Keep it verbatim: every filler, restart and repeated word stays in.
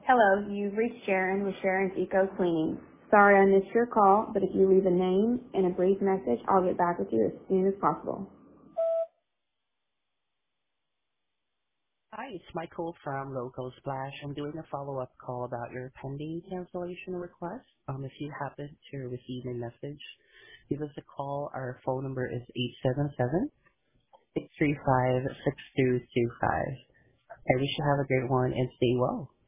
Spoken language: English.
Hello, you've reached Sharon with Sharon's Eco Cleaning. Sorry I missed your call, but if you leave a name and a brief message, I'll get back with you as soon as possible. Hi, it's Michael from Local Splash. I'm doing a follow-up call about your pending cancellation request. Um, if you happen to receive a message, give us a call. Our phone number is eight seven seven, six three five, six two two five. I wish you have a great one and stay well.